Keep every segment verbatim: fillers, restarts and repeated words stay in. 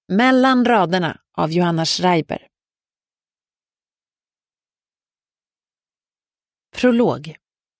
Mellan raderna av Johanna Schreiber. Prolog.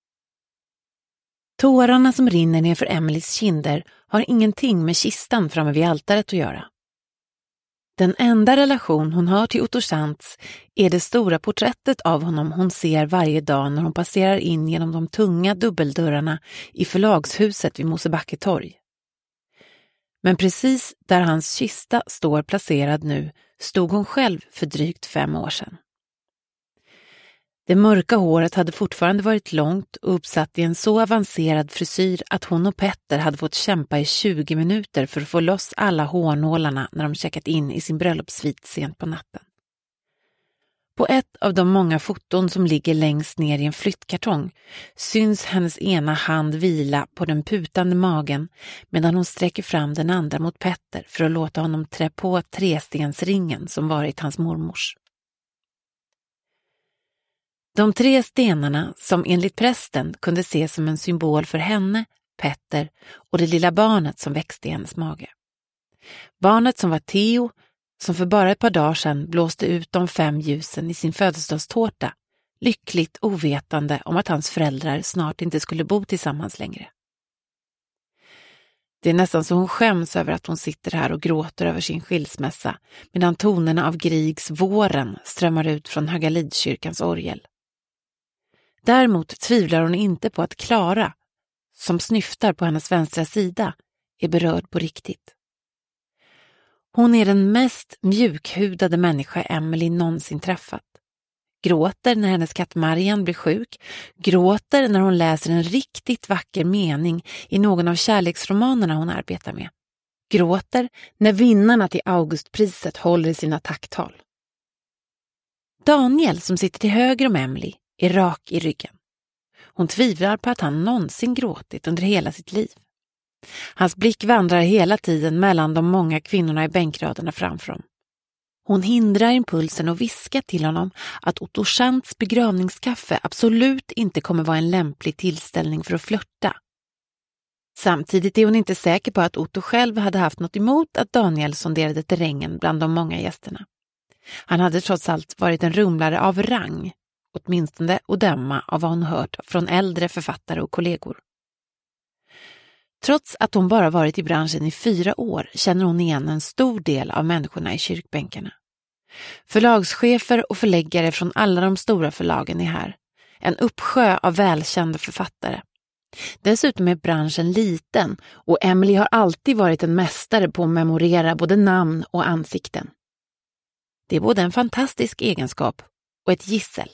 Tårarna som rinner ner för Emelies kinder har ingenting med kistan framme vid altaret att göra. Den enda relation hon har till Otto Schantz är det stora porträttet av honom hon ser varje dag när hon passerar in genom de tunga dubbeldörrarna i förlagshuset vid Mosebacketorg. Men precis där hans kista står placerad nu stod hon själv för drygt fem år sedan. Det mörka håret hade fortfarande varit långt och uppsatt i en så avancerad frisyr att hon och Petter hade fått kämpa i tjugo minuter för att få loss alla hårnålarna när de checkat in i sin bröllopssvit sent på natten. På ett av de många foton som ligger längst ner i en flyttkartong syns hennes ena hand vila på den putande magen medan hon sträcker fram den andra mot Petter för att låta honom trä på trestensringen som varit hans mormors. De tre stenarna som enligt prästen kunde ses som en symbol för henne, Petter och det lilla barnet som växte i hennes mage. Barnet som var Theo, som för bara ett par dagar sedan blåste ut de fem ljusen i sin födelsedagstårta, lyckligt ovetande om att hans föräldrar snart inte skulle bo tillsammans längre. Det är nästan så hon skäms över att hon sitter här och gråter över sin skilsmässa medan tonerna av Griegs Våren strömmar ut från Högalidskyrkans orgel. Däremot tvivlar hon inte på att Klara, som snyftar på hennes vänstra sida, är berörd på riktigt. Hon är den mest mjukhudade människa Emily någonsin träffat. Gråter när hennes katt Marian blir sjuk, gråter när hon läser en riktigt vacker mening i någon av kärleksromanerna hon arbetar med. Gråter när vinnarna till Augustpriset håller sina tacktal. Daniel, som sitter till höger om Emily, är rak i ryggen. Hon tvivlar på att han någonsin gråtit under hela sitt liv. Hans blick vandrar hela tiden mellan de många kvinnorna i bänkraderna framför dem. Hon hindrar impulsen och viskar till honom att Otto Schantz begravningskaffe absolut inte kommer vara en lämplig tillställning för att flirta. Samtidigt är hon inte säker på att Otto själv hade haft något emot att Daniel sonderade terrängen bland de många gästerna. Han hade trots allt varit en rumlare av rang, åtminstone att döma av vad hon hört från äldre författare och kollegor. Trots att hon bara varit i branschen i fyra år känner hon igen en stor del av människorna i kyrkbänkarna. Förlagschefer och förläggare från alla de stora förlagen är här. En uppsjö av välkända författare. Dessutom är branschen liten och Emily har alltid varit en mästare på att memorera både namn och ansikten. Det är både en fantastisk egenskap och ett gissel.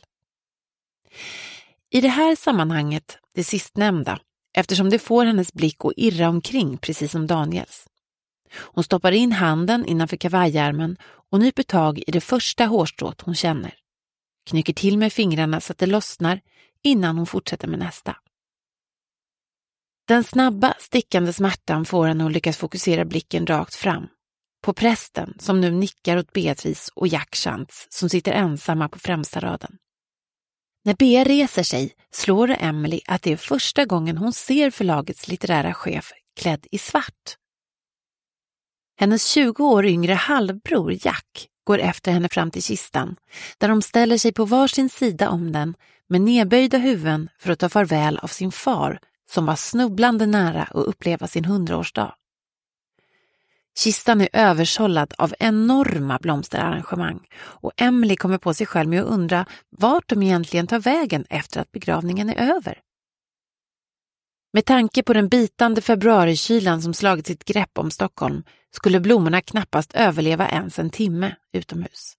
I det här sammanhanget, det sistnämnda, eftersom det får hennes blick att irra omkring precis som Daniels. Hon stoppar in handen innanför kavajärmen och nyper tag i det första hårstrået hon känner. Knycker till med fingrarna så att det lossnar innan hon fortsätter med nästa. Den snabba, stickande smärtan får henne att lyckas fokusera blicken rakt fram. På prästen som nu nickar åt Beatrice och Jack Schantz som sitter ensamma på främsta raden. När Bea reser sig slår det Emily att det är första gången hon ser förlagets litterära chef klädd i svart. Hennes tjugo år yngre halvbror Jack går efter henne fram till kistan där de ställer sig på varsin sida om den med nedböjda huvuden för att ta farväl av sin far som var snubblande nära att uppleva sin hundraårsdag. Kistan är översållad av enorma blomsterarrangemang och Emily kommer på sig själv med att undra vart de egentligen tar vägen efter att begravningen är över. Med tanke på den bitande februarikylan som slagit sitt grepp om Stockholm skulle blommorna knappast överleva ens en timme utomhus.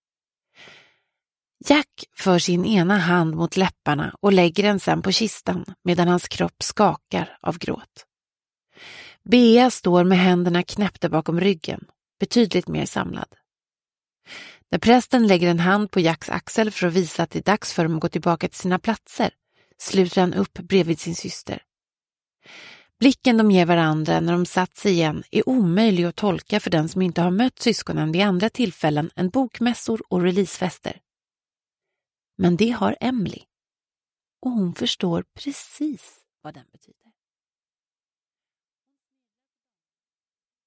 Jack för sin ena hand mot läpparna och lägger den sen på kistan medan hans kropp skakar av gråt. Bea står med händerna knäppta bakom ryggen, betydligt mer samlad. När prästen lägger en hand på Jacks axel för att visa att det är dags för dem att gå tillbaka till sina platser, sluter han upp bredvid sin syster. Blicken de ger varandra när de satt sig igen är omöjlig att tolka för den som inte har mött syskonen vid andra tillfällen än bokmässor och releasefester. Men det har Emily. Och hon förstår precis vad den betyder.